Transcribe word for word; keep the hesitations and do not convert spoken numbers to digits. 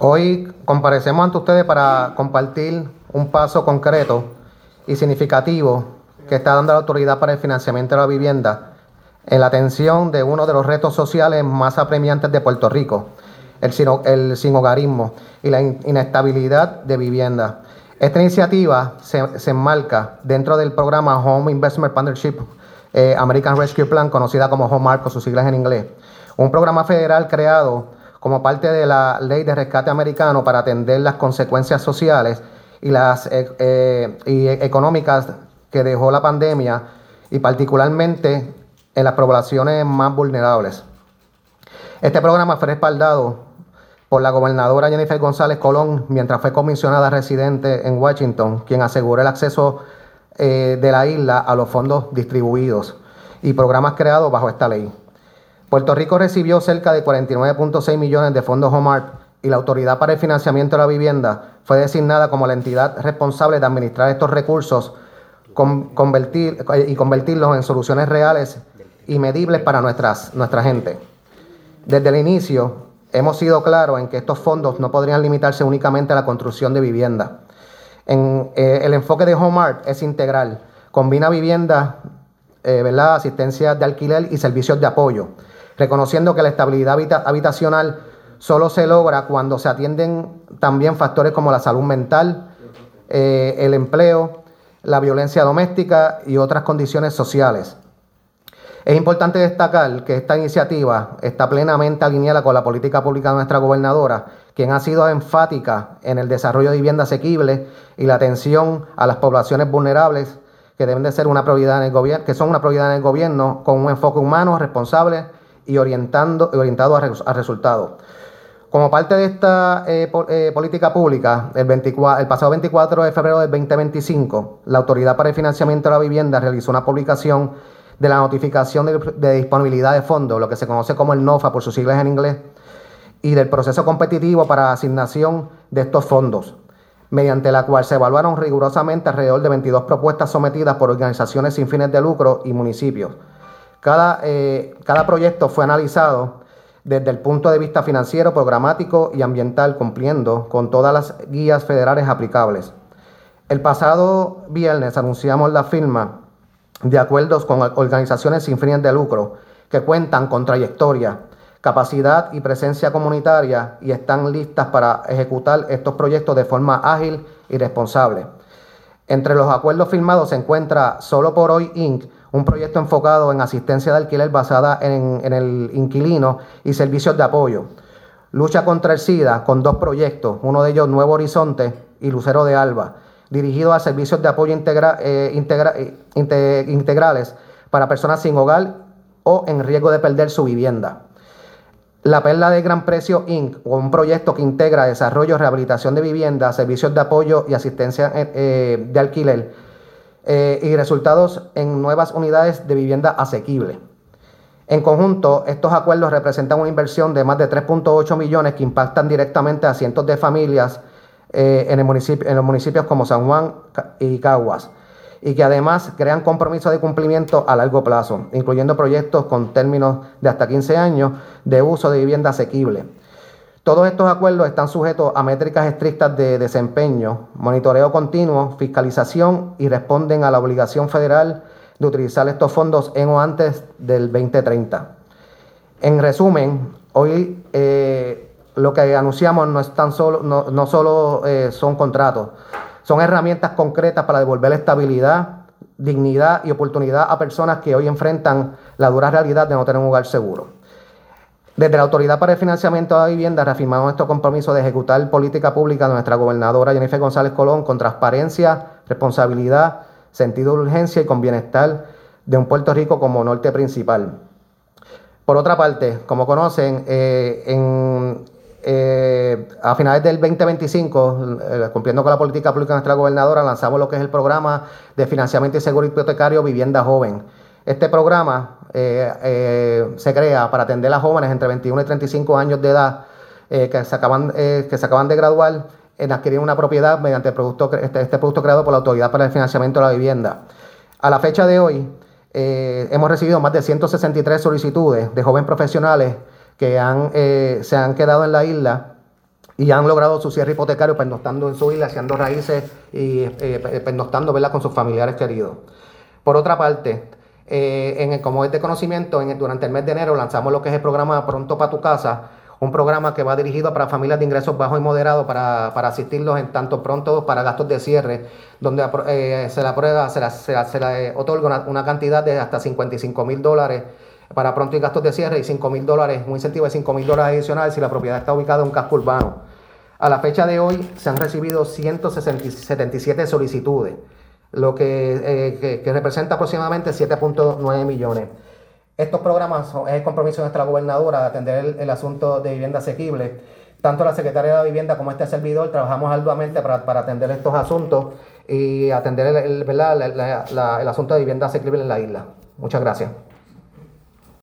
Hoy comparecemos ante ustedes para compartir un paso concreto y significativo que está dando la Autoridad para el Financiamiento de la Vivienda en la atención de uno de los retos sociales más apremiantes de Puerto Rico, el, sino, el sinhogarismo y la in, inestabilidad de vivienda. Esta iniciativa se, se enmarca dentro del programa Home Investment Partnership eh, American Rescue Plan, conocida como HOMARP por sus siglas en inglés, un programa federal creado como parte de la Ley de Rescate Americano para atender las consecuencias sociales y las eh, eh, y económicas que dejó la pandemia, y particularmente en las poblaciones más vulnerables. Este programa fue respaldado por la gobernadora Jennifer González Colón mientras fue comisionada residente en Washington, quien aseguró el acceso eh, de la isla a los fondos distribuidos y programas creados bajo esta ley. Puerto Rico recibió cerca de cuarenta y nueve punto seis millones de fondos HOMARP y la Autoridad para el Financiamiento de la Vivienda fue designada como la entidad responsable de administrar estos recursos con, convertir, y convertirlos en soluciones reales y medibles para nuestras, nuestra gente. Desde el inicio hemos sido claros en que estos fondos no podrían limitarse únicamente a la construcción de vivienda. En, eh, el enfoque de HOMARP es integral, combina vivienda, eh, ¿verdad? asistencia de alquiler y servicios de apoyo, reconociendo que la estabilidad habita- habitacional solo se logra cuando se atienden también factores como la salud mental, eh, el empleo, la violencia doméstica y otras condiciones sociales. Es importante destacar que esta iniciativa está plenamente alineada con la política pública de nuestra gobernadora, quien ha sido enfática en el desarrollo de vivienda asequible y la atención a las poblaciones vulnerables, que deben de ser una prioridad en el gobierno, que son una prioridad en el gobierno, con un enfoque humano, responsable y orientando, orientado a, res, a resultados. Como parte de esta eh, po, eh, política pública, el, veinticuatro, el pasado veinticuatro de febrero del veinte veinticinco, la Autoridad para el Financiamiento de la Vivienda realizó una publicación de la notificación de, de disponibilidad de fondos, lo que se conoce como el NOFA por sus siglas en inglés, y del proceso competitivo para asignación de estos fondos, mediante la cual se evaluaron rigurosamente alrededor de veintidós propuestas sometidas por organizaciones sin fines de lucro y municipios. Cada, eh, cada proyecto fue analizado desde el punto de vista financiero, programático y ambiental, cumpliendo con todas las guías federales aplicables. El pasado viernes anunciamos la firma de acuerdos con organizaciones sin fines de lucro que cuentan con trayectoria, capacidad y presencia comunitaria y están listas para ejecutar estos proyectos de forma ágil y responsable. Entre los acuerdos firmados se encuentra Solo por Hoy incorporated, un proyecto enfocado en asistencia de alquiler basada en, en el inquilino y servicios de apoyo. Lucha contra el SIDA, con dos proyectos, uno de ellos Nuevo Horizonte y Lucero de Alba, dirigido a servicios de apoyo integra, eh, integra, eh, inte, integrales para personas sin hogar o en riesgo de perder su vivienda. La Perla de Gran Precio incorporated, un proyecto que integra desarrollo, rehabilitación de vivienda, servicios de apoyo y asistencia eh, de alquiler, Eh, y resultados en nuevas unidades de vivienda asequible. En conjunto, estos acuerdos representan una inversión de más de tres punto ocho millones que impactan directamente a cientos de familias eh, en, el municipio, en los municipios como San Juan y Caguas, y que además crean compromisos de cumplimiento a largo plazo, incluyendo proyectos con términos de hasta quince años de uso de vivienda asequible. Todos estos acuerdos están sujetos a métricas estrictas de desempeño, monitoreo continuo, fiscalización y responden a la obligación federal de utilizar estos fondos en o antes del veinte treinta. En resumen, hoy eh, lo que anunciamos no es tan solo, no, no solo eh, son contratos, son herramientas concretas para devolver estabilidad, dignidad y oportunidad a personas que hoy enfrentan la dura realidad de no tener un hogar seguro. Desde la Autoridad para el Financiamiento de la Vivienda reafirmamos nuestro compromiso de ejecutar política pública de nuestra gobernadora Jennifer González Colón con transparencia, responsabilidad, sentido de urgencia y con bienestar de un Puerto Rico como norte principal. Por otra parte, como conocen, eh, en, eh, a finales del veinte veinticinco, eh, cumpliendo con la política pública de nuestra gobernadora, lanzamos lo que es el programa de financiamiento y seguro hipotecario Vivienda Joven. Este programa eh, eh, se crea para atender a jóvenes entre veintiuno y treinta y cinco años de edad eh, que, se acaban, eh, que se acaban de graduar en adquirir una propiedad mediante el producto, este, este producto creado por la Autoridad para el Financiamiento de la Vivienda. A la fecha de hoy, eh, hemos recibido más de ciento sesenta y tres solicitudes de jóvenes profesionales que han, eh, se han quedado en la isla y han logrado su cierre hipotecario pernoctando en su isla, haciendo raíces y eh, pernoctando, ¿verdad?, con sus familiares queridos. Por otra parte, eh, en el, como es de conocimiento, en el, durante el mes de enero lanzamos lo que es el programa Pronto para tu Casa, un programa que va dirigido para familias de ingresos bajos y moderados para, para asistirlos en tanto pronto para gastos de cierre, donde eh, se le aprueba, se, la, se, la, se le otorga una, una cantidad de hasta cincuenta y cinco mil dólares para pronto y gastos de cierre y cinco mil dólares, un incentivo de cinco mil dólares adicionales si la propiedad está ubicada en un casco urbano. A la fecha de hoy se han recibido ciento setenta y siete solicitudes, lo que, eh, que, que representa aproximadamente siete punto nueve millones. Estos programas son, es el compromiso de nuestra gobernadora de atender el, el asunto de vivienda asequible. Tanto la Secretaria de la Vivienda como este servidor trabajamos arduamente para, para atender estos asuntos y atender el, el, ¿verdad? La, la, la, el asunto de vivienda asequible en la isla. Muchas gracias.